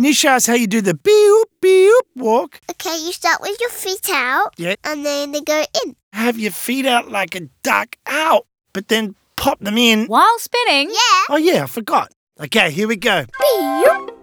Can you show us how you do the beep walk? Okay, you start with your feet out. Yeah. And then they go in. Have your feet out like a duck out, but then pop them in. While spinning. Yeah. Oh, yeah, I forgot. Okay, here we go. Beep.